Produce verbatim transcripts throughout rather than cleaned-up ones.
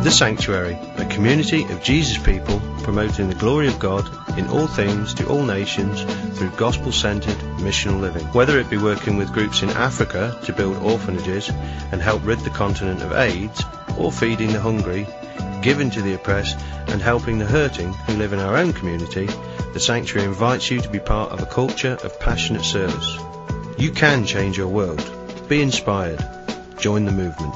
The Sanctuary, a community of Jesus people promoting the glory of God in all things to all nations through gospel-centered missional living. Whether it be working with groups in Africa to build orphanages and help rid the continent of AIDS, or feeding the hungry, giving to the oppressed and helping the hurting who live in our own community, the Sanctuary invites you to be part of a culture of passionate service. You can change your world. Be inspired. Join the movement.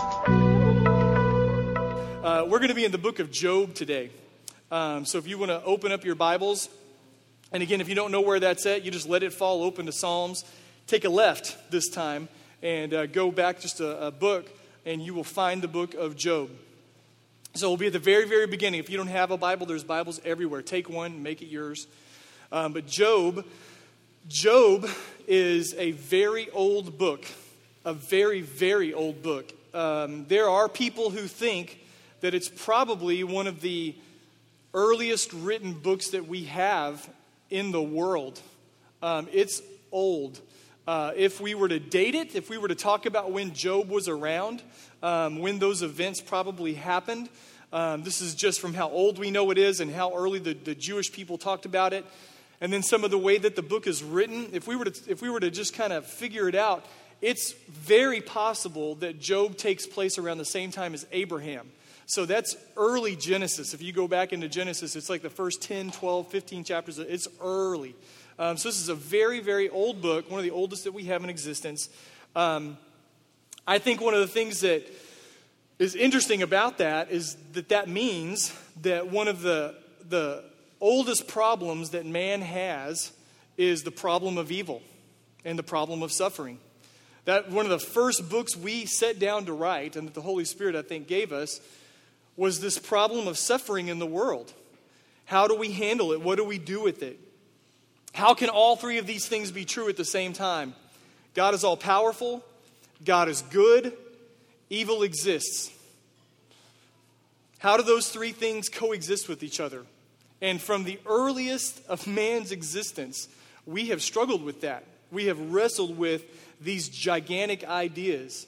Uh, we're going to be in the book of Job today. Um, so if you want to open up your Bibles, and again, if you don't know where that's at, you just let it fall open to Psalms. Take a left this time and uh, go back just a, a book, and you will find the book of Job. So we'll be at the very, very beginning. If you don't have a Bible, there's Bibles everywhere. Take one, make it yours. Um, but Job, Job is a very old book, a very, very old book. Um, there are people who think that it's probably one of the earliest written books that we have in the world. Um, it's old. Uh, if we were to date it, if we were to talk about when Job was around, um, when those events probably happened, um, this is just from how old we know it is and how early the, the Jewish people talked about it, and then some of the way that the book is written. If we were to, if we were to just kind of figure it out, it's very possible that Job takes place around the same time as Abraham. So that's early Genesis. If you go back into Genesis, it's like the first ten, twelve, fifteen chapters. It's early. Um, so this is a very, very old book, one of the oldest that we have in existence. Um, I think one of the things that is interesting about that is that that means that one of the, the oldest problems that man has is the problem of evil and the problem of suffering. That one of the first books we set down to write, and that the Holy Spirit, I think, gave us, was this problem of suffering in the world. How do we handle it? What do we do with it? How can all three of these things be true at the same time? God is all-powerful. God is good. Evil exists. How do those three things coexist with each other? And from the earliest of man's existence, we have struggled with that. We have wrestled with these gigantic ideas.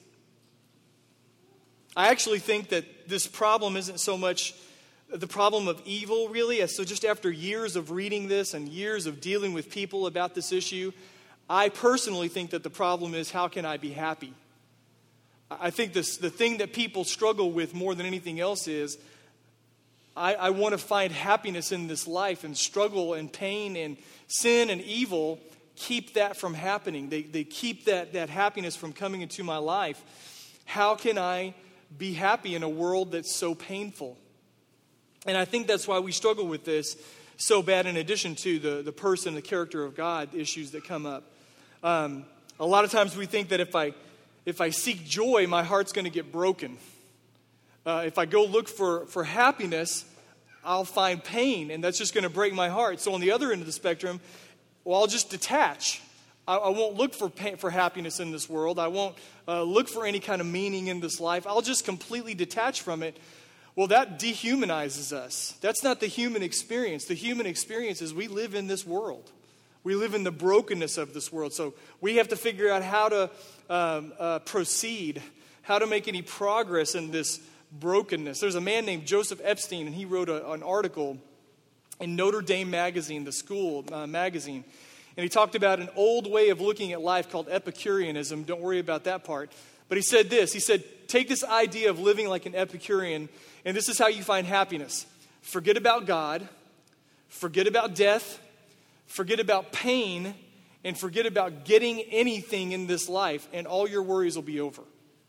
I actually think that this problem isn't so much the problem of evil, really. So just after years of reading this and years of dealing with people about this issue, I personally think that the problem is, how can I be happy? I think this, the thing that people struggle with more than anything else is, I, I want to find happiness in this life, and struggle and pain and sin and evil keep that from happening. They, they keep that, that happiness from coming into my life. How can I be happy in a world that's so painful? And I think that's why we struggle with this so bad, in addition to the, the person, the character of God issues that come up. Um, a lot of times we think that if I if I seek joy, my heart's going to get broken. Uh, if I go look for, for happiness, I'll find pain, and that's just going to break my heart. So on the other end of the spectrum, well, I'll just detach. I, I won't look for pain, for happiness in this world. I won't uh, look for any kind of meaning in this life. I'll just completely detach from it. Well, that dehumanizes us. That's not the human experience. The human experience is we live in this world. We live in the brokenness of this world. So we have to figure out how to um, uh, proceed, how to make any progress in this brokenness. There's a man named Joseph Epstein, and he wrote a, an article in Notre Dame magazine, the school uh, magazine. And he talked about an old way of looking at life called Epicureanism. Don't worry about that part. But he said this. He said, take this idea of living like an Epicurean, and this is how you find happiness. Forget about God. Forget about death. Forget about pain. And forget about getting anything in this life, and all your worries will be over.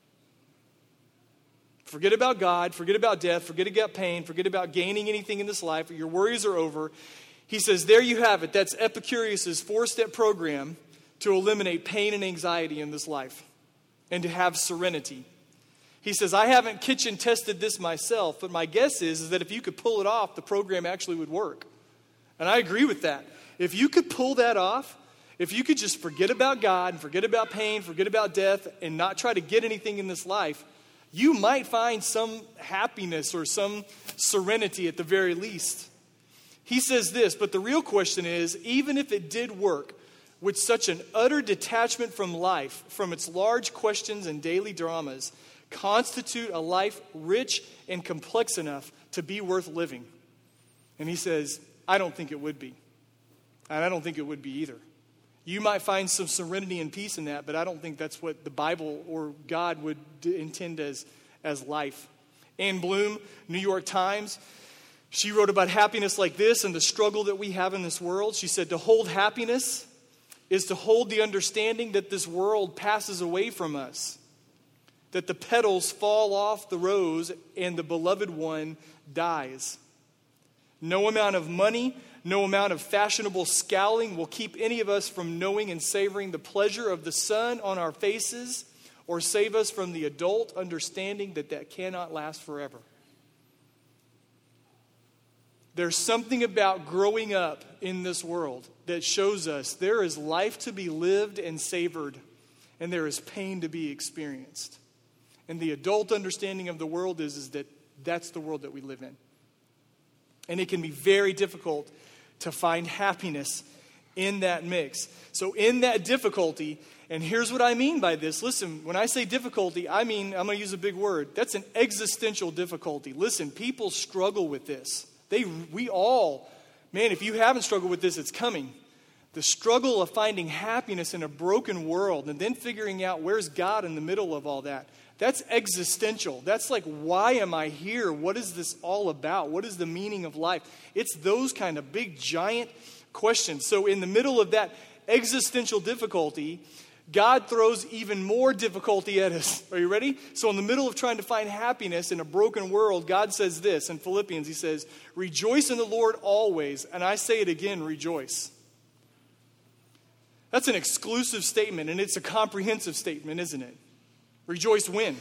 Forget about God. Forget about death. Forget about pain. Forget about gaining anything in this life. Your worries are over. He says, there you have it. That's Epicurus' four-step program to eliminate pain and anxiety in this life and to have serenity. He says, I haven't kitchen tested this myself, but my guess is, is that if you could pull it off, the program actually would work. And I agree with that. If you could pull that off, if you could just forget about God and forget about pain, forget about death, and not try to get anything in this life, you might find some happiness or some serenity at the very least. He says this, but the real question is, even if it did work, with such an utter detachment from life, from its large questions and daily dramas, constitute a life rich and complex enough to be worth living? And he says, I don't think it would be. And I don't think it would be either. You might find some serenity and peace in that, but I don't think that's what the Bible or God would d- intend as, as life. Ann Bloom, New York Times, she wrote about happiness like this and the struggle that we have in this world. She said, to hold happiness is to hold the understanding that this world passes away from us, that the petals fall off the rose and the beloved one dies. No amount of money, no amount of fashionable scowling will keep any of us from knowing and savoring the pleasure of the sun on our faces or save us from the adult understanding that that cannot last forever. There's something about growing up in this world that shows us there is life to be lived and savored, and there is pain to be experienced. And the adult understanding of the world is, is that that's the world that we live in. And it can be very difficult to find happiness in that mix. So in that difficulty, and here's what I mean by this. Listen, when I say difficulty, I mean, I'm going to use a big word. That's an existential difficulty. Listen, people struggle with this. They, we all, man, if you haven't struggled with this, it's coming. The struggle of finding happiness in a broken world and then figuring out where's God in the middle of all that. That's existential. That's like, why am I here? What is this all about? What is the meaning of life? It's those kind of big, giant questions. So in the middle of that existential difficulty, God throws even more difficulty at us. Are you ready? So in the middle of trying to find happiness in a broken world, God says this in Philippians. He says, rejoice in the Lord always. And I say it again, rejoice. That's an exclusive statement, and it's a comprehensive statement, isn't it? Rejoice when?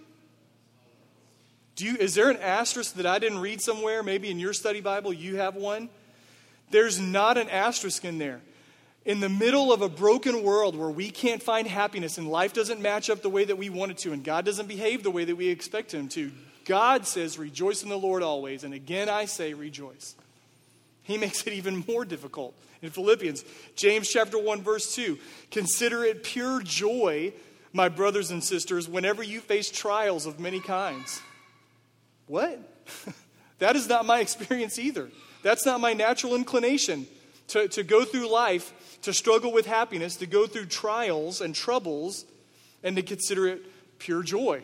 Do you, is there an asterisk that I didn't read somewhere? Maybe in your study Bible you have one. There's not an asterisk in there. In the middle of a broken world where we can't find happiness and life doesn't match up the way that we want it to and God doesn't behave the way that we expect him to, God says, rejoice in the Lord always. And again, I say rejoice. He makes it even more difficult. In Philippians, James chapter one, verse two, consider it pure joy, my brothers and sisters, whenever you face trials of many kinds. What? That is not my experience either. That's not my natural inclination to, to go through life, to struggle with happiness, to go through trials and troubles, and to consider it pure joy.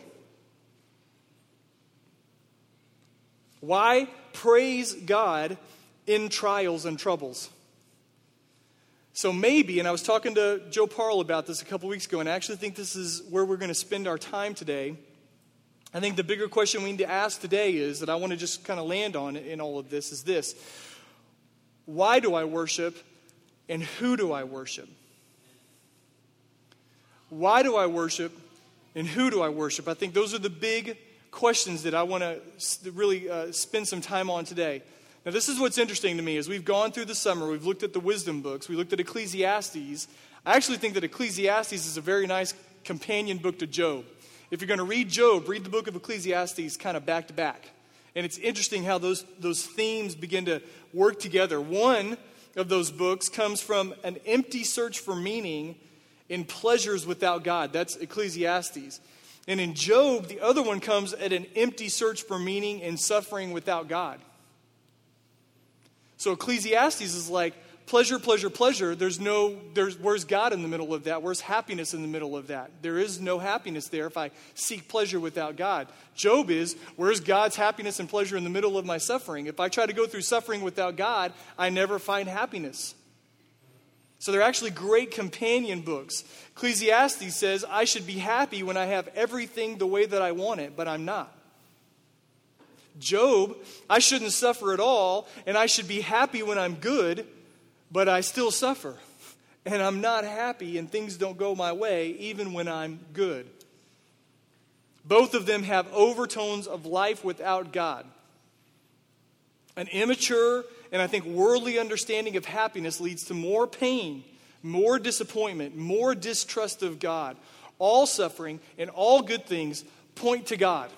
Why praise God in trials and troubles? So maybe, and I was talking to Joe Parle about this a couple weeks ago, and I actually think this is where we're going to spend our time today. I think the bigger question we need to ask today is, that I want to just kind of land on in all of this, is this. Why do I worship, and who do I worship? Why do I worship, and who do I worship? I think those are the big questions that I want to really uh, spend some time on today. Now, this is what's interesting to me. As we've gone through the summer, we've looked at the wisdom books, we looked at Ecclesiastes. I actually think that Ecclesiastes is a very nice companion book to Job. If you're going to read Job, read the book of Ecclesiastes kind of back to back. And it's interesting how those, those themes begin to work together. One of those books comes from an empty search for meaning in pleasures without God. That's Ecclesiastes. And in Job, the other one comes at an empty search for meaning in suffering without God. So Ecclesiastes is like pleasure, pleasure, pleasure. There's no, there's, where's God in the middle of that? Where's happiness in the middle of that? There is no happiness there if I seek pleasure without God. Job is, where's God's happiness and pleasure in the middle of my suffering? If I try to go through suffering without God, I never find happiness. So they're actually great companion books. Ecclesiastes says, I should be happy when I have everything the way that I want it, but I'm not. Job, I shouldn't suffer at all, and I should be happy when I'm good, but I still suffer. And I'm not happy, and things don't go my way, even when I'm good. Both of them have overtones of life without God. An immature and I think worldly understanding of happiness leads to more pain, more disappointment, more distrust of God. All suffering and all good things point to God.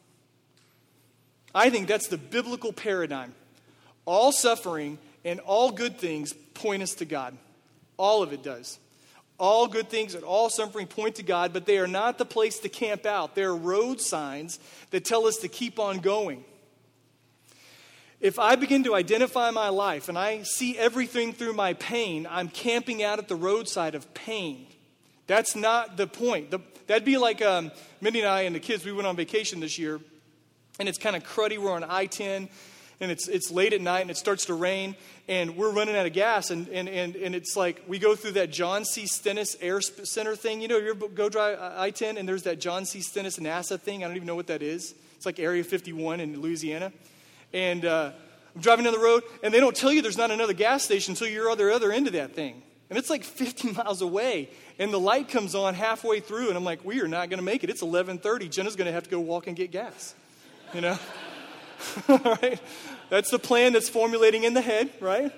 I think that's the biblical paradigm. All suffering and all good things point us to God. All of it does. All good things and all suffering point to God, but they are not the place to camp out. They are road signs that tell us to keep on going. If I begin to identify my life and I see everything through my pain, I'm camping out at the roadside of pain. That's not the point. The, that'd be like um, Mindy and I and the kids, we went on vacation this year, and it's kind of cruddy. We're on I ten, and it's it's late at night, and it starts to rain, and we're running out of gas, and and and, and it's like we go through that John C. Stennis Air Center thing. You know, you go drive I ten, and there's that John C. Stennis NASA thing. I don't even know what that is. It's like Area fifty-one in Louisiana. And uh, I'm driving down the road, and they don't tell you there's not another gas station until you're other other end of that thing. And it's like fifty miles away, and the light comes on halfway through, and I'm like, we are not going to make it. It's eleven thirty. Jenna's going to have to go walk and get gas, you know? All right? That's the plan that's formulating in the head, right?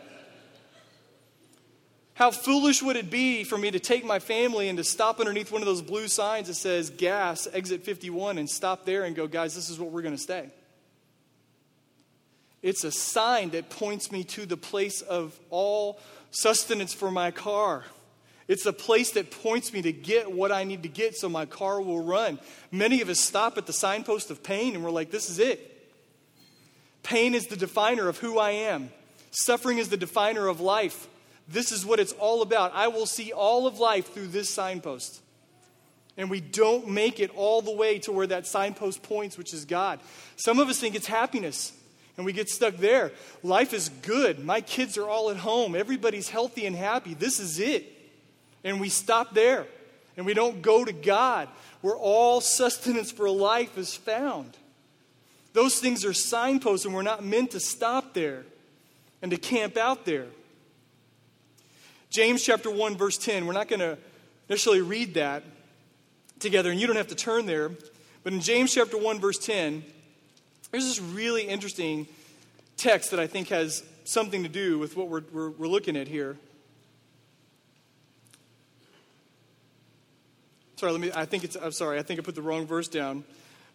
How foolish would it be for me to take my family and to stop underneath one of those blue signs that says gas, exit fifty-one, and stop there and go, guys, this is where we're going to stay. It's a sign that points me to the place of all sustenance for my car. It's a place that points me to get what I need to get so my car will run. Many of us stop at the signpost of pain and we're like, this is it. Pain is the definer of who I am. Suffering is the definer of life. This is what it's all about. I will see all of life through this signpost. And we don't make it all the way to where that signpost points, which is God. Some of us think it's happiness. And we get stuck there. Life is good. My kids are all at home. Everybody's healthy and happy. This is it. And we stop there. And we don't go to God, where all sustenance for life is found. Those things are signposts, and we're not meant to stop there and to camp out there. James chapter one, verse ten. We're not going to necessarily read that together, and you don't have to turn there. But in James chapter one, verse ten, there's this really interesting text that I think has something to do with what we're, we're, we're looking at here. Sorry, let me. I think it's. I'm sorry. I think I put the wrong verse down.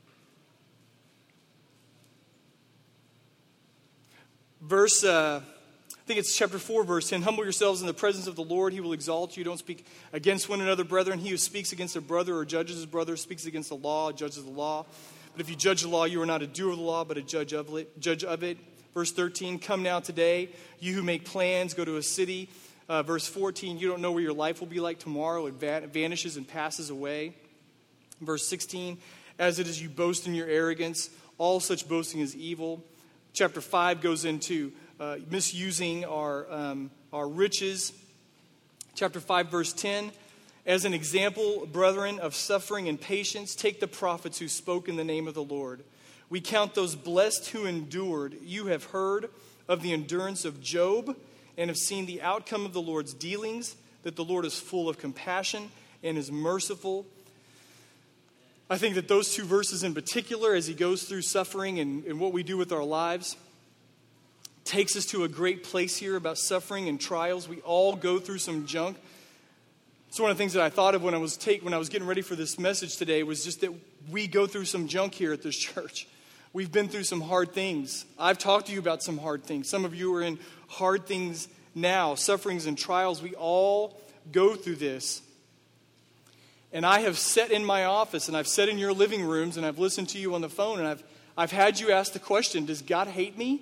Verse. Uh, I think it's chapter four, verse ten. Humble yourselves in the presence of the Lord; He will exalt you. Don't speak against one another, brethren. He who speaks against a brother or judges his brother speaks against the law, judges the law. But if you judge the law, you are not a doer of the law, but a judge of it. Judge of it. Verse thirteen, come now today, you who make plans, go to a city. Uh, verse fourteen, you don't know where your life will be like tomorrow. It va- vanishes and passes away. Verse sixteen, as it is you boast in your arrogance, all such boasting is evil. Chapter five goes into uh, misusing our, um, our riches. Chapter five, verse ten, as an example, brethren, of suffering and patience, take the prophets who spoke in the name of the Lord. We count those blessed who endured. You have heard of the endurance of Job and have seen the outcome of the Lord's dealings, that the Lord is full of compassion and is merciful. I think that those two verses in particular, as he goes through suffering and, and what we do with our lives, takes us to a great place here about suffering and trials. We all go through some junk. It's one of the things that I thought of when I was take when I was getting ready for this message today was just that we go through some junk here at this church. We've been through some hard things. I've talked to you about some hard things. Some of you are in hard things now, sufferings and trials. We all go through this. And I have sat in my office and I've sat in your living rooms and I've listened to you on the phone and I've I've had you ask the question, does God hate me?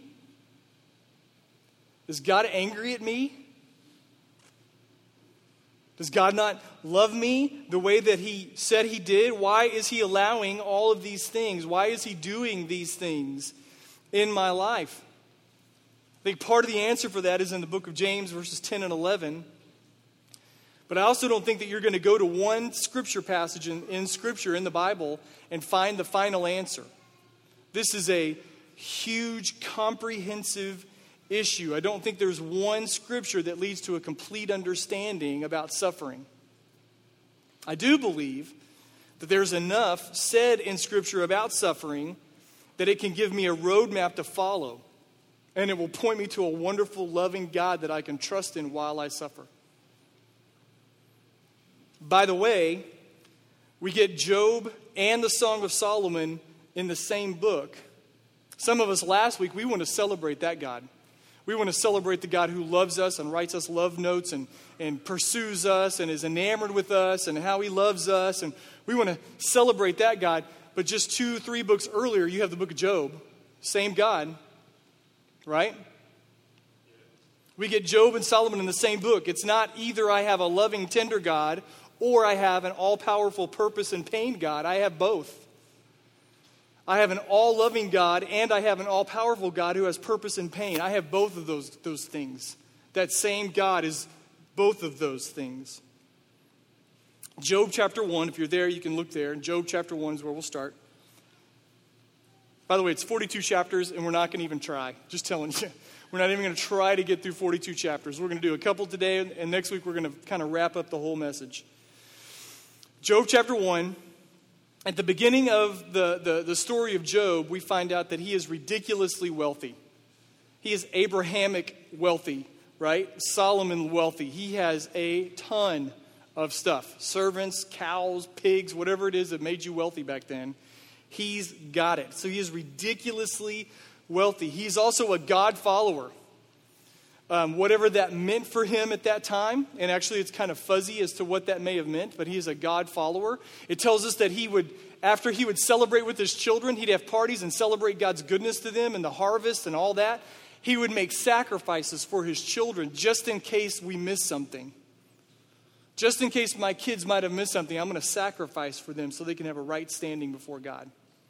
Is God angry at me? Does God not love me the way that He said He did? Why is He allowing all of these things? Why is He doing these things in my life? I think part of the answer for that is in the book of James, verses ten and eleven. But I also don't think that you're going to go to one scripture passage in, in Scripture, in the Bible, and find the final answer. This is a huge, comprehensive issue. I don't think there's one scripture that leads to a complete understanding about suffering. I do believe that there's enough said in Scripture about suffering that it can give me a roadmap to follow. And it will point me to a wonderful, loving God that I can trust in while I suffer. By the way, we get Job and the Song of Solomon in the same book. Some of us last week, we want to celebrate that God. We want to celebrate the God who loves us and writes us love notes and, and pursues us and is enamored with us and how he loves us. And we want to celebrate that God. But just two, three books earlier, you have the book of Job. Same God, right? We get Job and Solomon in the same book. It's not either I have a loving, tender God or I have an all-powerful purpose and pain God. I have both. I have an all-loving God and I have an all-powerful God who has purpose and pain. I have both of those, those things. That same God is both of those things. Job chapter one, if you're there, you can look there. Job chapter one is where we'll start. By the way, it's forty-two chapters, and we're not going to even try. Just telling you. We're not even going to try to get through forty-two chapters. We're going to do a couple today, and next week we're going to kind of wrap up the whole message. Job chapter one, at the beginning of the, the, the story of Job, we find out that he is ridiculously wealthy. He is Abrahamic wealthy, right? Solomon wealthy. He has a ton of stuff. Servants, cows, pigs, whatever it is that made you wealthy back then. He's got it. So he is ridiculously wealthy. He's also a God follower. Um, whatever that meant for him at that time, and actually it's kind of fuzzy as to what that may have meant, but he is a God follower. It tells us that he would, after he would celebrate with his children, he'd have parties and celebrate God's goodness to them and the harvest and all that. He would make sacrifices for his children just in case we miss something. Just in case my kids might have missed something, I'm going to sacrifice for them so they can have a right standing before God.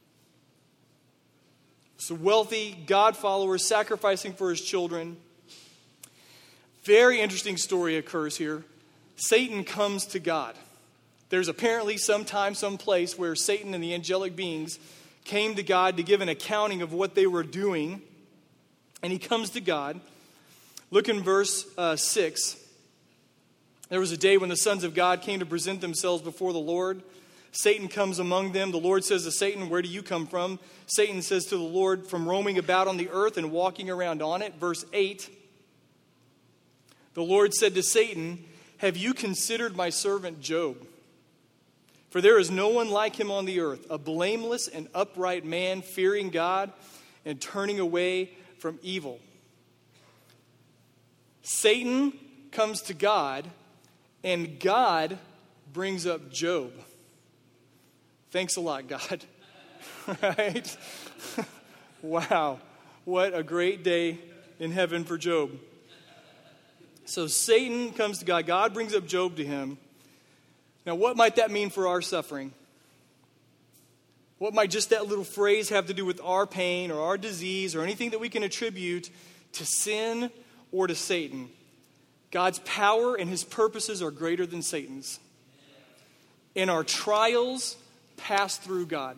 So wealthy, God follower, sacrificing for his children. Very interesting story occurs here. Satan comes to God. There's apparently some time, some place where Satan and the angelic beings came to God to give an accounting of what they were doing. And he comes to God. Look in verse uh, six. There was a day when the sons of God came to present themselves before the Lord. Satan comes among them. The Lord says to Satan, "Where do you come from?" Satan says to the Lord, "From roaming about on the earth and walking around on it." Verse eight. The Lord said to Satan, "Have you considered my servant Job? For there is no one like him on the earth, a blameless and upright man, fearing God and turning away from evil." Satan comes to God, and God brings up Job. Thanks a lot, God. Right? Wow. What a great day in heaven for Job. So Satan comes to God. God brings up Job to him. Now, what might that mean for our suffering? What might just that little phrase have to do with our pain or our disease or anything that we can attribute to sin or to Satan? God's power and his purposes are greater than Satan's. And our trials pass through God.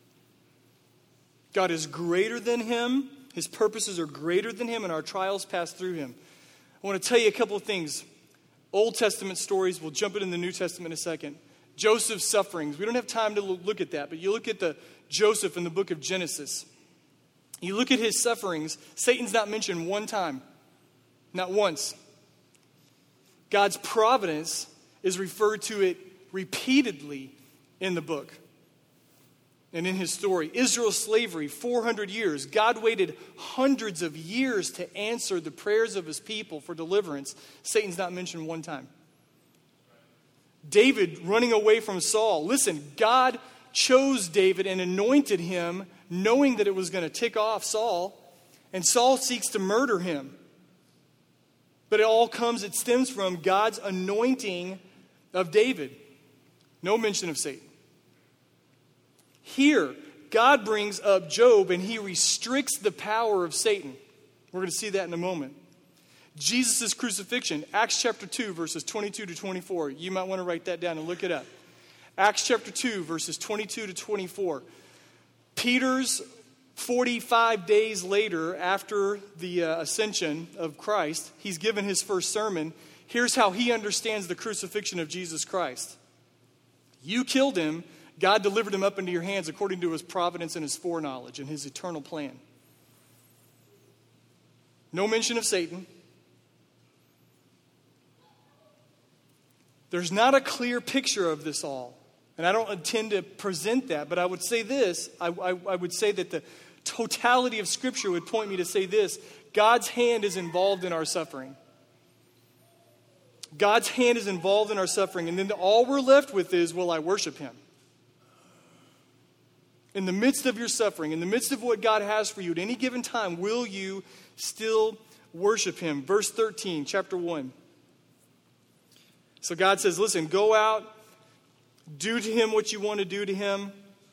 God is greater than him. His purposes are greater than him, and our trials pass through him. I want to tell you a couple of things. Old Testament stories. We'll jump into the New Testament in a second. Joseph's sufferings. We don't have time to look at that, but you look at the Joseph in the book of Genesis. You look at his sufferings. Satan's not mentioned one time. Not once. God's providence is referred to it repeatedly in the book and in his story. Israel's slavery, four hundred years. God waited hundreds of years to answer the prayers of his people for deliverance. Satan's not mentioned one time. David running away from Saul. Listen, God chose David and anointed him knowing that it was going to tick off Saul. And Saul seeks to murder him. But it all comes, it stems from God's anointing of David. No mention of Satan. Here, God brings up Job and he restricts the power of Satan. We're going to see that in a moment. Jesus' crucifixion, Acts chapter two, verses twenty-two to twenty-four. You might want to write that down and look it up. Acts chapter two, verses twenty-two to twenty-four. Peter's forty-five days later, after the uh, ascension of Christ, he's given his first sermon. Here's how he understands the crucifixion of Jesus Christ. You killed him. God delivered him up into your hands according to his providence and his foreknowledge and his eternal plan. No mention of Satan. There's not a clear picture of this all. And I don't intend to present that, but I would say this. I, I, I would say that the totality of Scripture would point me to say this. God's hand is involved in our suffering. God's hand is involved in our suffering. And then all we're left with is, will I worship him? In the midst of your suffering, in the midst of what God has for you at any given time, will you still worship him? Verse thirteen, chapter one. So God says, listen, go out, do to him what you want to do to him.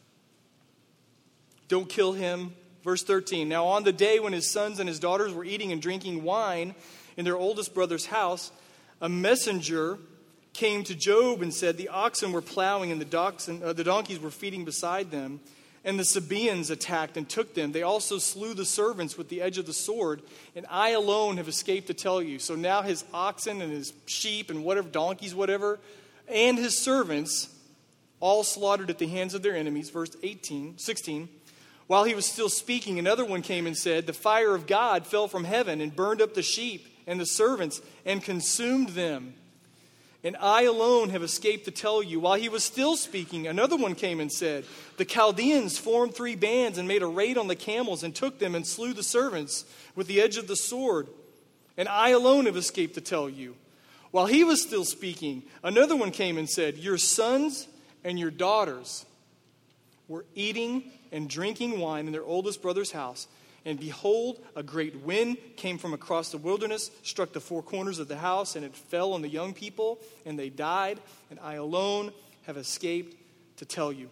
Don't kill him. Verse thirteen, now on the day when his sons and his daughters were eating and drinking wine in their oldest brother's house, a messenger came to Job and said, the oxen were plowing and the, docks and, uh, the donkeys were feeding beside them. And the Sabaeans attacked and took them. They also slew the servants with the edge of the sword. And I alone have escaped to tell you. So now his oxen and his sheep and whatever, donkeys, whatever, and his servants, all slaughtered at the hands of their enemies. Verse eighteen, sixteen. While he was still speaking, another one came and said, the fire of God fell from heaven and burned up the sheep and the servants and consumed them. And I alone have escaped to tell you. While he was still speaking, another one came and said, the Chaldeans formed three bands and made a raid on the camels and took them and slew the servants with the edge of the sword. And I alone have escaped to tell you. While he was still speaking, another one came and said, your sons and your daughters were eating and drinking wine in their oldest brother's house. And behold, a great wind came from across the wilderness, struck the four corners of the house, and it fell on the young people, and they died. And I alone have escaped to tell you.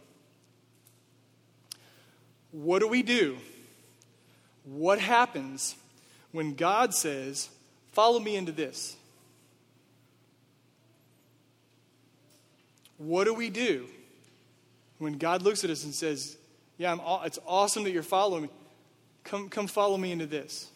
What do we do? What happens when God says, follow me into this? What do we do when God looks at us and says, yeah, I'm, it's awesome that you're following me. Come, come follow me into this.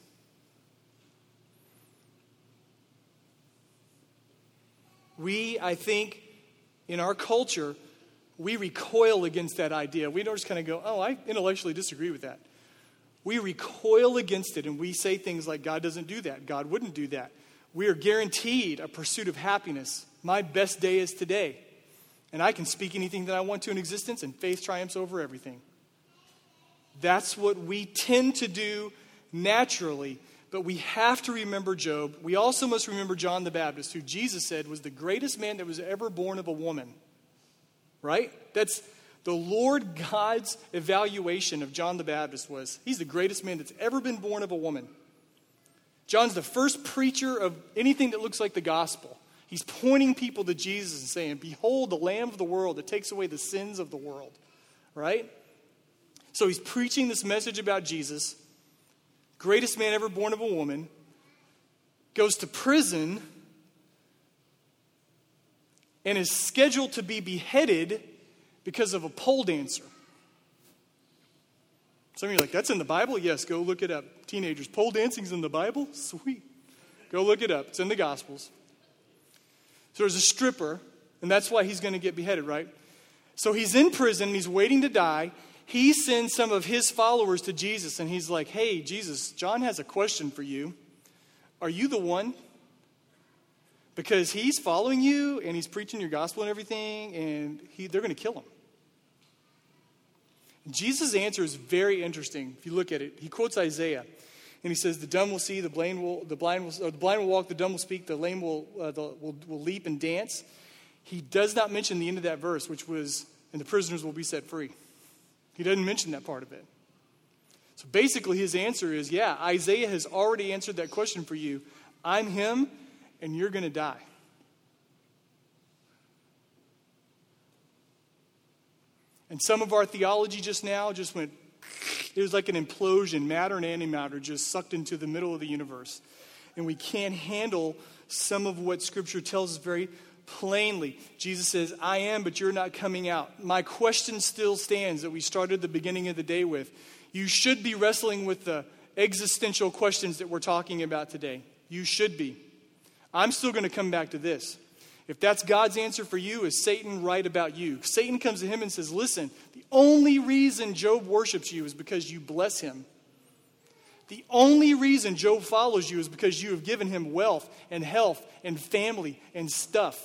We, I think, in our culture, we recoil against that idea. We don't just kind of go, oh, I intellectually disagree with that. We recoil against it and we say things like, God doesn't do that. God wouldn't do that. We are guaranteed a pursuit of happiness. My best day is today. And I can speak anything that I want to in existence and faith triumphs over everything. That's what we tend to do naturally, but we have to remember Job. We also must remember John the Baptist, who Jesus said was the greatest man that was ever born of a woman. Right? That's the Lord God's evaluation of John the Baptist was, he's the greatest man that's ever been born of a woman. John's the first preacher of anything that looks like the gospel. He's pointing people to Jesus and saying, behold the Lamb of the world that takes away the sins of the world. Right? So he's preaching this message about Jesus, greatest man ever born of a woman, goes to prison, and is scheduled to be beheaded because of a pole dancer. Some of you are like, that's in the Bible? Yes, go look it up. Teenagers, pole dancing's in the Bible? Sweet. Go look it up. It's in the Gospels. So there's a stripper, and that's why he's going to get beheaded, right? So he's in prison, and he's waiting to die. He sends some of his followers to Jesus, and he's like, hey, Jesus, John has a question for you. Are you the one? Because he's following you, and he's preaching your gospel and everything, and he, they're going to kill him. Jesus' answer is very interesting. If you look at it, he quotes Isaiah, and he says, the dumb will see, the blind will, the blind will, or the blind will walk, the dumb will speak, the lame will, uh, the, will, will leap and dance. He does not mention the end of that verse, which was, and the prisoners will be set free. He doesn't mention that part of it. So basically his answer is, yeah, Isaiah has already answered that question for you. I'm him, and you're going to die. And some of our theology just now just went, it was like an implosion. Matter and antimatter just sucked into the middle of the universe. And we can't handle some of what Scripture tells us very plainly. Jesus says, I am, but you're not coming out. My question still stands that we started the beginning of the day with. You should be wrestling with the existential questions that we're talking about today. You should be. I'm still going to come back to this. If that's God's answer for you, is Satan right about you? Satan comes to him and says, listen, the only reason Job worships you is because you bless him. The only reason Job follows you is because you have given him wealth and health and family and stuff.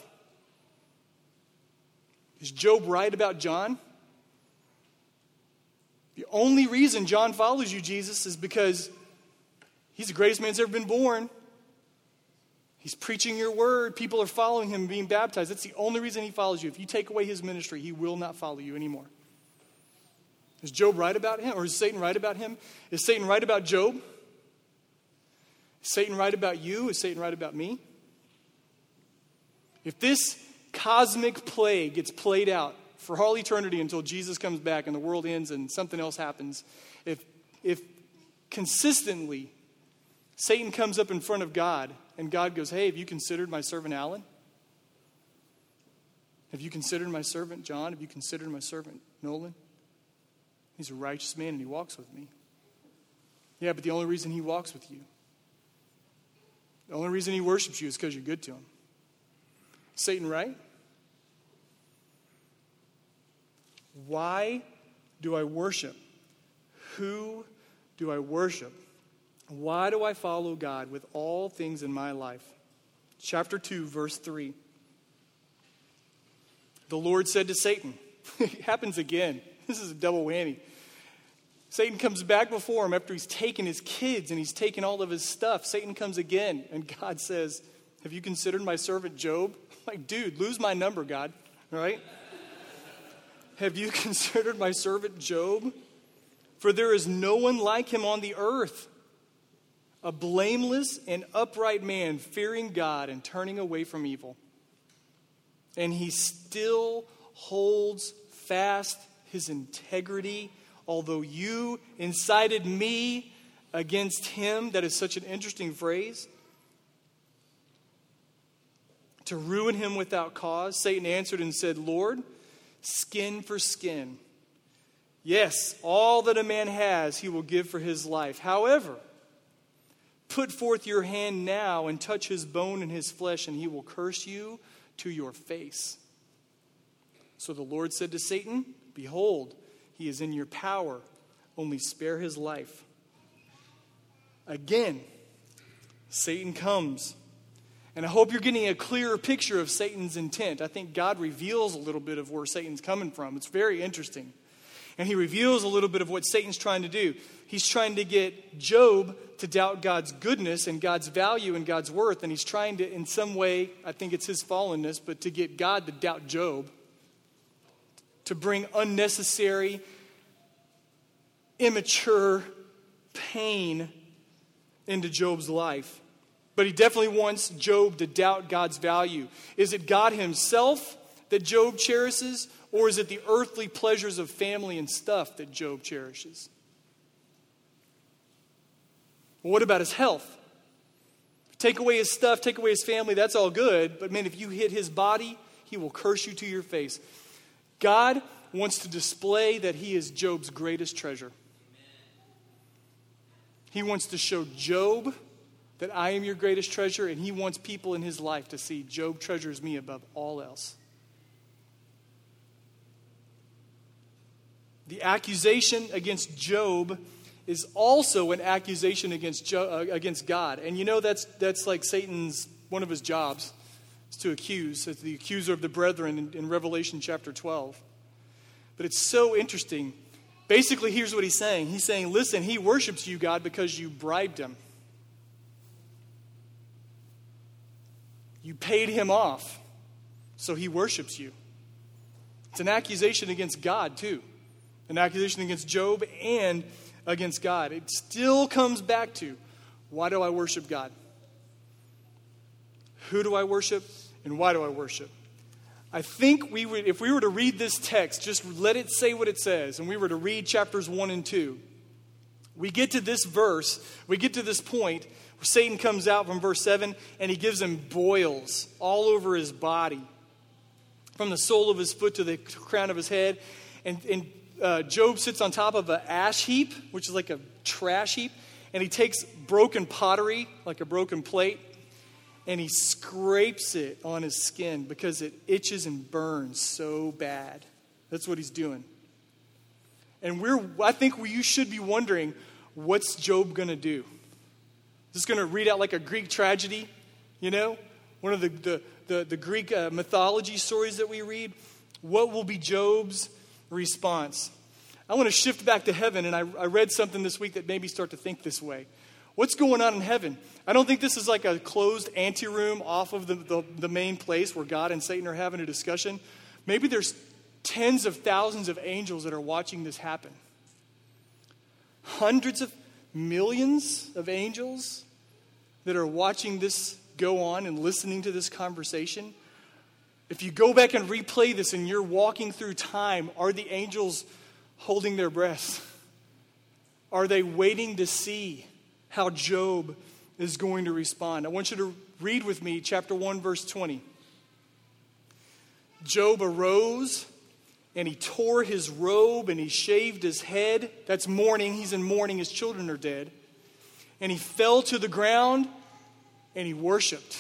Is Job right about John? The only reason John follows you, Jesus, is because He's the greatest man that's ever been born. He's preaching your word. People are following him, being baptized. That's the only reason he follows you. If you take away his ministry, he will not follow you anymore. Is Job right about him? Or is Satan right about him? Is Satan right about Job? Is Satan right about you? Is Satan right about me? If this cosmic plague gets played out for all eternity until Jesus comes back and the world ends and something else happens, if if consistently Satan comes up in front of God and God goes, hey, have you considered my servant Alan? Have you considered my servant John? Have you considered my servant Nolan? He's a righteous man and he walks with me. Yeah, but the only reason he walks with you, the only reason he worships you is because you're good to him. Satan, right? Why do I worship? Who do I worship? Why do I follow God with all things in my life? Chapter two, verse three. The Lord said to Satan, it happens again. This is a double whammy. Satan comes back before him after he's taken his kids and he's taken all of his stuff. Satan comes again and God says, have you considered my servant Job? I'm like, dude, lose my number, God. All right? Have you considered my servant Job? For there is no one like him on the earth, a blameless and upright man, fearing God and turning away from evil. And he still holds fast his integrity, although you incited me against him. That is such an interesting phrase. To ruin him without cause. Satan answered and said, Lord, skin for skin. Yes, all that a man has he will give for his life. However, put forth your hand now and touch his bone and his flesh, and he will curse you to your face. So the Lord said to Satan, behold, he is in your power. Only spare his life. Again, Satan comes. And I hope you're getting a clearer picture of Satan's intent. I think God reveals a little bit of where Satan's coming from. It's very interesting. And he reveals a little bit of what Satan's trying to do. He's trying to get Job to doubt God's goodness and God's value and God's worth. And he's trying to, in some way, I think it's his fallenness, but to get God to doubt Job. To bring unnecessary, immature pain into Job's life. But he definitely wants Job to doubt God's value. Is it God himself that Job cherishes? Or is it the earthly pleasures of family and stuff that Job cherishes? Well, what about his health? Take away his stuff, take away his family, that's all good. But man, if you hit his body, he will curse you to your face. God wants to display that he is Job's greatest treasure. He wants to show Job that I am your greatest treasure, and he wants people in his life to see Job treasures me above all else. The accusation against Job is also an accusation against jo- uh, against God. And you know that's that's like Satan's, one of his jobs, is to accuse. It's the accuser of the brethren in, in Revelation chapter twelve. But it's so interesting. Basically, here's what he's saying. He's saying, listen, he worships you, God, because you bribed him. You paid him off, so he worships you. It's an accusation against God, too. An accusation against Job and against God. It still comes back to, why do I worship God? Who do I worship, and why do I worship? I think we would, if we were to read this text, just let it say what it says, and we were to read chapters one and two, we get to this verse, we get to this point, Satan comes out from verse seven, and he gives him boils all over his body, from the sole of his foot to the crown of his head. And, and uh, Job sits on top of an ash heap, which is like a trash heap, and he takes broken pottery, like a broken plate, and he scrapes it on his skin because it itches and burns so bad. That's what he's doing. And we're, I think we, you should be wondering, what's Job going to do? Just going to read out like a Greek tragedy, you know? One of the, the, the, the Greek uh, mythology stories that we read. What will be Job's response? I want to shift back to heaven, and I, I read something this week that made me start to think this way. What's going on in heaven? I don't think this is like a closed anteroom off of the, the, the main place where God and Satan are having a discussion. Maybe there's tens of thousands of angels that are watching this happen. Hundreds of millions of angels that are watching this go on and listening to this conversation. If you go back and replay this and you're walking through time, are the angels holding their breath? Are they waiting to see how Job is going to respond? I want you to read with me chapter one, verse twenty. Job arose and he tore his robe and he shaved his head. That's mourning. He's in mourning. His children are dead. And he fell to the ground and he worshiped.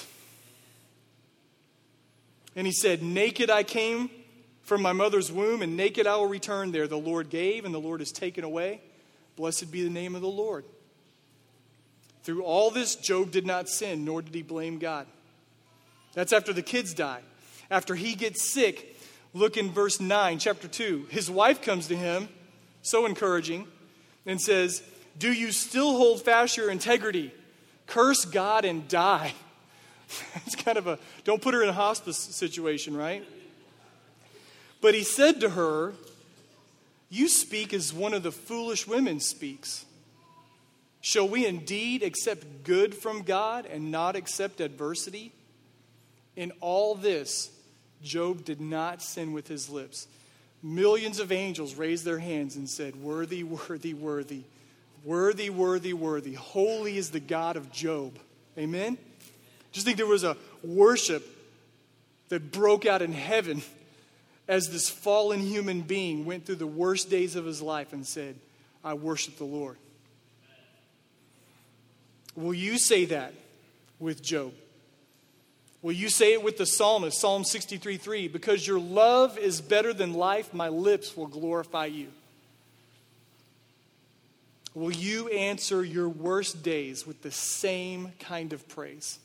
And he said, naked I came from my mother's womb, and naked I will return there. The Lord gave and the Lord has taken away. Blessed be the name of the Lord. Through all this, Job did not sin, nor did he blame God. That's after the kids die. After he gets sick, look in verse nine, chapter two. His wife comes to him, so encouraging, and says, do you still hold fast your integrity? Curse God and die. It's kind of a, don't put her in a hospice situation, right? But he said to her, you speak as one of the foolish women speaks. Shall we indeed accept good from God and not accept adversity? In all this, Job did not sin with his lips. Millions of angels raised their hands and said, worthy, worthy, worthy, worthy, worthy, worthy. Holy is the God of Job. Amen? Just think there was a worship that broke out in heaven as this fallen human being went through the worst days of his life and said, I worship the Lord. Will you say that with Job? Will you say it with the psalmist, Psalm sixty-three three? Because your love is better than life, my lips will glorify you. Will you answer your worst days with the same kind of praise?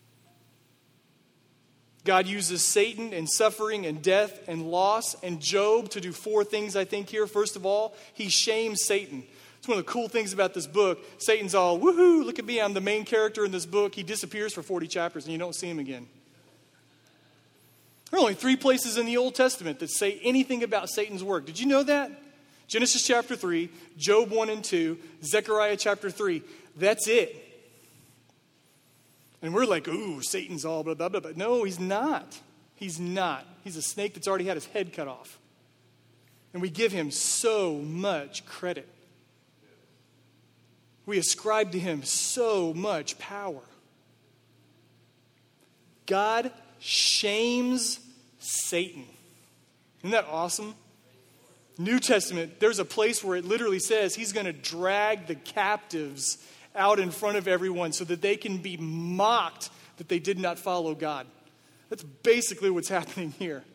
God uses Satan and suffering and death and loss and Job to do four things, I think, here. First of all, he shames Satan. It's one of the cool things about this book. Satan's all, woohoo, look at me, I'm the main character in this book. He disappears for forty chapters and you don't see him again. There are only three places in the Old Testament that say anything about Satan's work. Did you know that? Genesis chapter three, Job one and two, Zechariah chapter three. That's it. And we're like, ooh, Satan's all blah, blah, blah, blah. No, he's not. He's not. He's a snake that's already had his head cut off. And we give him so much credit. We ascribe to him so much power. God shames Satan. Isn't that awesome? New Testament, there's a place where it literally says he's going to drag the captives out in front of everyone so that they can be mocked that they did not follow God. That's basically what's happening here.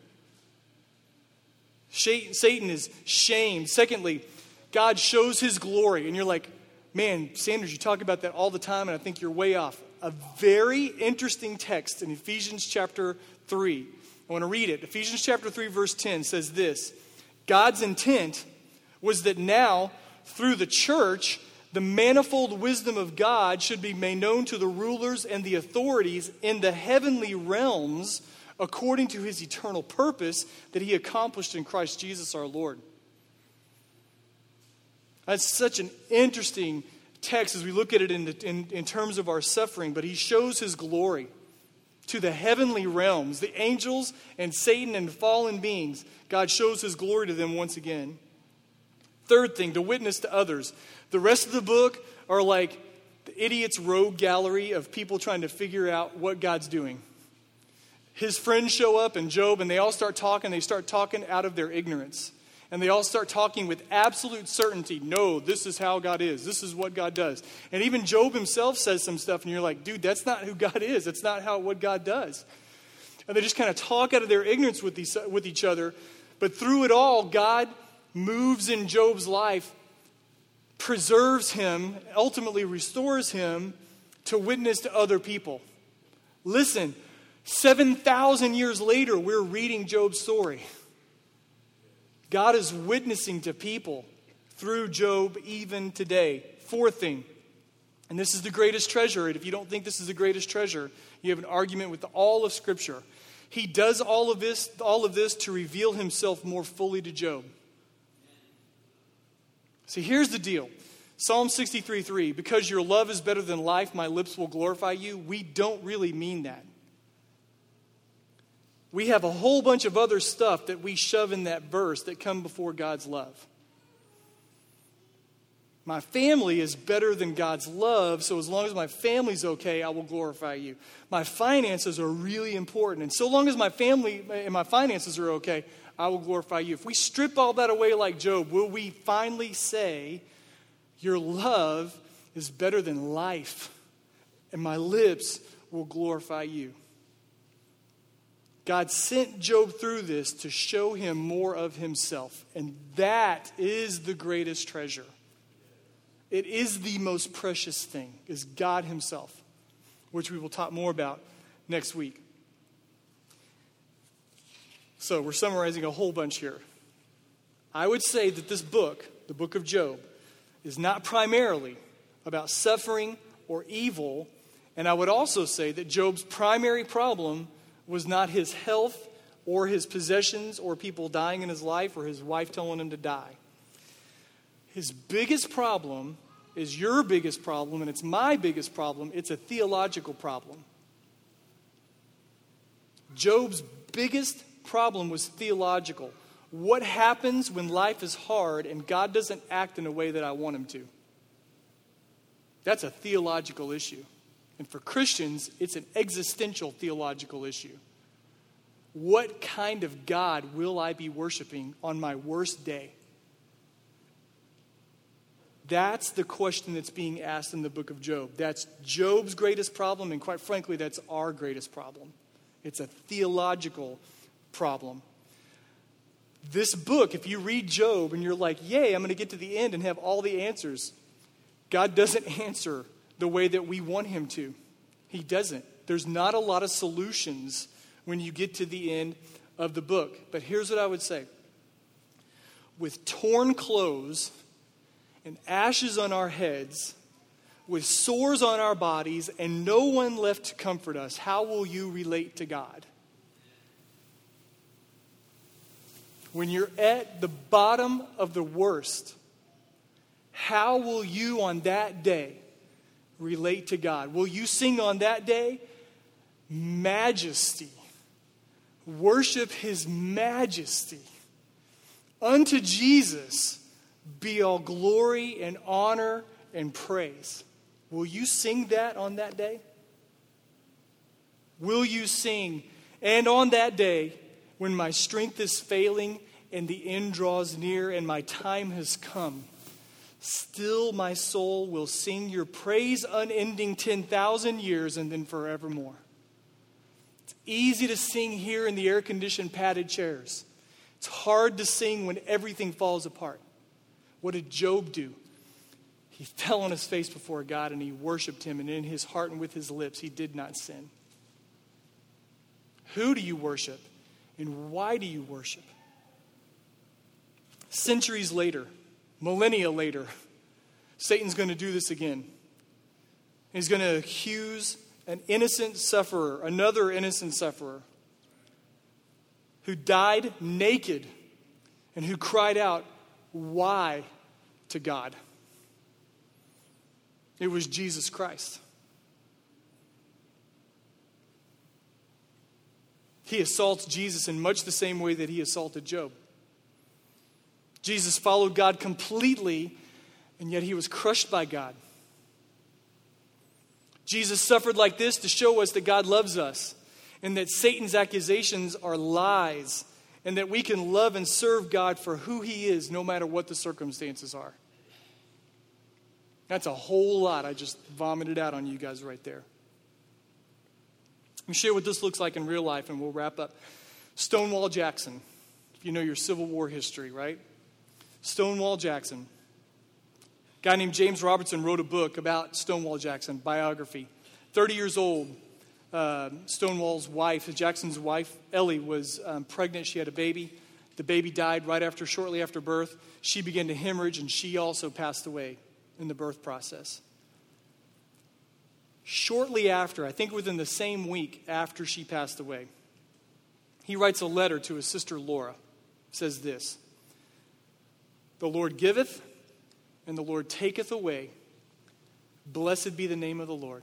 Satan is shamed. Secondly, God shows his glory. And you're like, man, Sanders, you talk about that all the time, and I think you're way off. A very interesting text in Ephesians chapter three. I want to read it. Ephesians chapter three, verse ten says this. God's intent was that now, through the church, the manifold wisdom of God should be made known to the rulers and the authorities in the heavenly realms according to his eternal purpose that he accomplished in Christ Jesus our Lord. That's such an interesting text as we look at it in, the, in, in terms of our suffering, but he shows his glory to the heavenly realms, the angels and Satan and fallen beings. God shows his glory to them once again. Third thing, to witness to others. The rest of the book are like the idiot's rogue gallery of people trying to figure out what God's doing. His friends show up and Job, and they all start talking. They start talking out of their ignorance. And they all start talking with absolute certainty. No, this is how God is. This is what God does. And even Job himself says some stuff, and you're like, dude, that's not who God is. That's not how what God does. And they just kind of talk out of their ignorance with, these, with each other. But through it all, God moves in Job's life, preserves him, ultimately restores him to witness to other people. Listen, seven thousand years later, we're reading Job's story. God is witnessing to people through Job even today. Fourth thing, And this is the greatest treasure. And if you don't think this is the greatest treasure, you have an argument with all of Scripture. He does all of this, all of this to reveal himself more fully to Job. See, here's the deal. Psalm sixty-three three, because your love is better than life, my lips will glorify you. We don't really mean that. We have a whole bunch of other stuff that we shove in that verse that come before God's love. My family is better than God's love, so as long as my family's okay, I will glorify you. My finances are really important, and so long as my family and my finances are okay, I will glorify you. If we strip all that away like Job, will we finally say, your love is better than life, and my lips will glorify you? God sent Job through this to show him more of himself, and that is the greatest treasure. It is the most precious thing, is God himself, which we will talk more about next week. So we're summarizing a whole bunch here. I would say that this book, the book of Job, is not primarily about suffering or evil. And I would also say that Job's primary problem was not his health or his possessions or people dying in his life or his wife telling him to die. His biggest problem is your biggest problem, and it's my biggest problem. It's a theological problem. Job's biggest problem was theological. What happens when life is hard and God doesn't act in a way that I want him to? That's a theological issue. And for Christians, it's an existential theological issue. What kind of God will I be worshiping on my worst day? That's the question that's being asked in the book of Job. That's Job's greatest problem, and quite frankly, that's our greatest problem. It's a theological problem. This book, if you read Job and you're like, yay, I'm going to get to the end and have all the answers, God doesn't answer the way that we want him to. He doesn't. There's not a lot of solutions when you get to the end of the book. But here's what I would say. With torn clothes and ashes on our heads, with sores on our bodies, and no one left to comfort us, how will you relate to God? When you're at the bottom of the worst, how will you on that day relate to God? Will you sing on that day, majesty? Worship his majesty. Unto Jesus be all glory and honor and praise. Will you sing that on that day? Will you sing, and on that day, when my strength is failing and the end draws near and my time has come, still my soul will sing your praise unending ten thousand years and then forevermore. It's easy to sing here in the air-conditioned padded chairs. It's hard to sing when everything falls apart. What did Job do? He fell on his face before God and he worshiped him, and in his heart and with his lips he did not sin. Who do you worship? And why do you worship? Centuries later, millennia later, Satan's going to do this again. He's going to accuse an innocent sufferer, another innocent sufferer, who died naked and who cried out, why, to God. It was Jesus Christ. He assaults Jesus in much the same way that he assaulted Job. Jesus followed God completely, and yet he was crushed by God. Jesus suffered like this to show us that God loves us, and that Satan's accusations are lies, and that we can love and serve God for who he is, no matter what the circumstances are. That's a whole lot I just vomited out on you guys right there. Let me share what this looks like in real life, and we'll wrap up. Stonewall Jackson. If you know your Civil War history, right? Stonewall Jackson. A guy named James Robertson wrote a book about Stonewall Jackson, biography. thirty years old, uh, Stonewall's wife, Jackson's wife, Ellie, was um, pregnant. She had a baby. The baby died right after, shortly after birth. She began to hemorrhage, and she also passed away in the birth process. shortly after, I think within the same week after she passed away, he writes a letter to his sister Laura. It says this: "The Lord giveth, and the Lord taketh away. Blessed be the name of the Lord.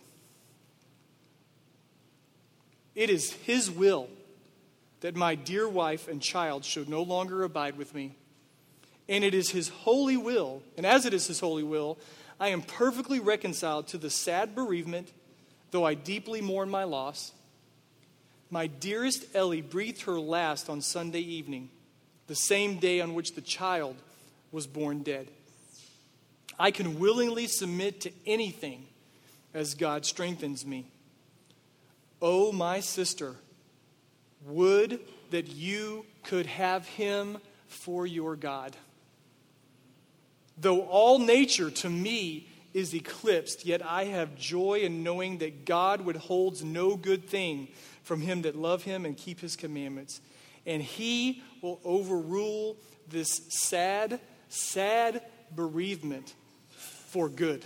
It is his will that my dear wife and child should no longer abide with me. And it is his holy will, and as it is his holy will, I am perfectly reconciled to the sad bereavement, though I deeply mourn my loss. My dearest Ellie breathed her last on Sunday evening, the same day on which the child was born dead. I can willingly submit to anything as God strengthens me. Oh, my sister, would that you could have him for your God. Though all nature to me is eclipsed, yet I have joy in knowing that God withholds no good thing from him that love him and keep his commandments. And he will overrule this sad, sad bereavement for good."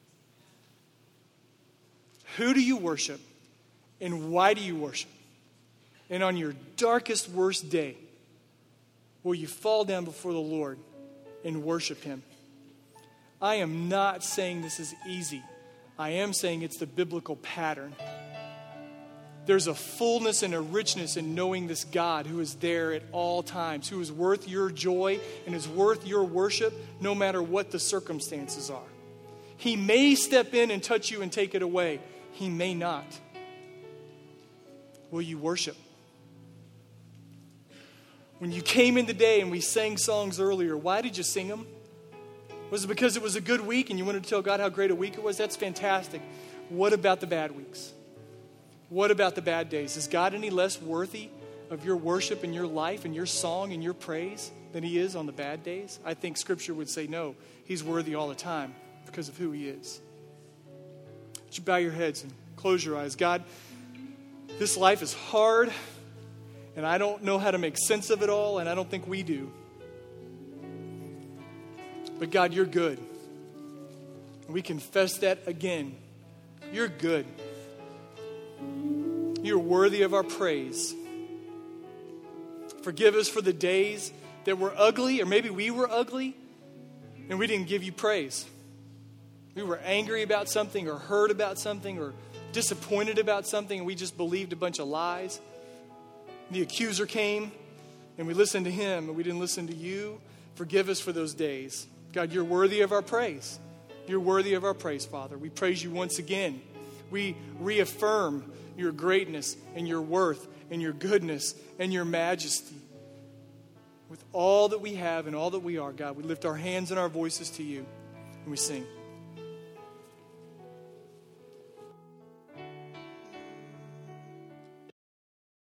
Who do you worship? And why do you worship? And on your darkest, worst day, will you fall down before the Lord and worship him? I am not saying this is easy. I am saying it's the biblical pattern. There's a fullness and a richness in knowing this God who is there at all times, who is worth your joy and is worth your worship no matter what the circumstances are. He may step in and touch you and take it away. He may not. Will you worship? When you came in today and we sang songs earlier, why did you sing them? Was it because it was a good week and you wanted to tell God how great a week it was? That's fantastic. What about the bad weeks? What about the bad days? Is God any less worthy of your worship and your life and your song and your praise than he is on the bad days? I think Scripture would say no. He's worthy all the time because of who he is. Would you bow your heads and close your eyes? God, this life is hard, and I don't know how to make sense of it all, and I don't think we do. But God, you're good. And we confess that again. You're good. You're worthy of our praise. Forgive us for the days that were ugly, or maybe we were ugly, and we didn't give you praise. We were angry about something, or hurt about something, or disappointed about something, and we just believed a bunch of lies. The accuser came, and we listened to him, and we didn't listen to you. Forgive us for those days. God, you're worthy of our praise. You're worthy of our praise, Father. We praise you once again. We reaffirm your greatness and your worth and your goodness and your majesty. With all that we have and all that we are, God, we lift our hands and our voices to you, and we sing.